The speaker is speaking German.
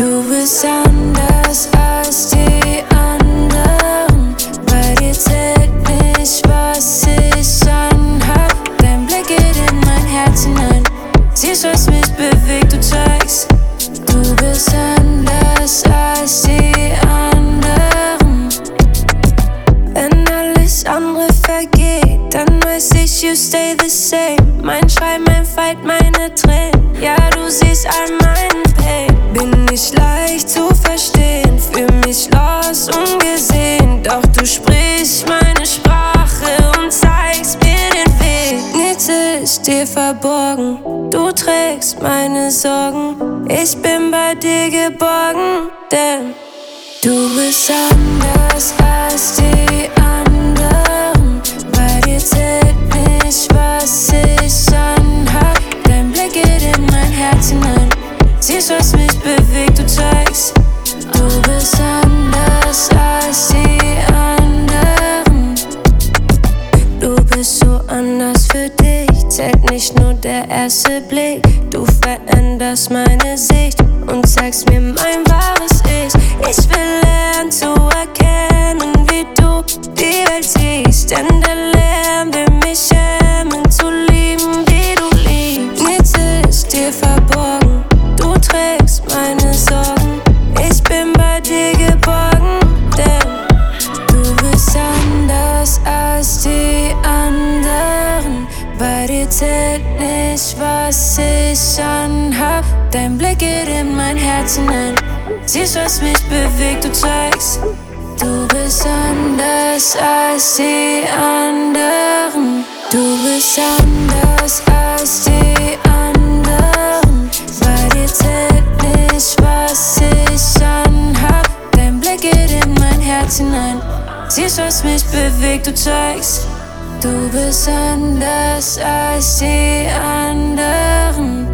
Du bist anders als die anderen. Bei dir zählt nicht, was ich anhab. Dein Blick geht in mein Herz hinein. Siehst, was mich bewegt, du zeigst. Du bist anders als die anderen. Wenn alles andere vergeht, dann weiß ich, you stay the same. Mein Schrei, mein Fight, meine Tränen. Ja, du siehst all meinen Pain. Bin nicht leicht zu verstehen, fühl mich los, ungesehen. Doch du sprichst meine Sprache und zeigst mir den Weg. Nichts ist dir verborgen, du trägst meine Sorgen. Ich bin bei dir geborgen, denn du bist anders als die anderen. Bei dir zählt nicht, was ich anhab. Dein Blick geht in mein Herz hinein. Siehst, was mich bewegt, du zeigst. Du bist anders als die anderen. Du bist so anders, für dich zählt nicht nur der erste Blick. Du veränderst meine Sicht und zeigst mir mein wahres Ich. Ich will lernen zu erkennen, wie du die Welt siehst. Denn der Lärm will mich hemmen, zu lieben, wie du liebst. Nichts ist dir verborgen, du trägst meine Sorgen. Ich bin bei dir geborgen, denn du bist anders als die anderen. Bei dir zählt nicht, was ich anhab. Dein Blick geht in mein Herz hinein. Siehst, was mich bewegt, du zeigst. Du bist anders als die anderen. Du bist anders als die anderen. Bei dir zählt nicht, was ich anhab. Dein Blick geht in mein Herz hinein. Siehst, was mich bewegt, du zeigst. Du bist anders als die anderen.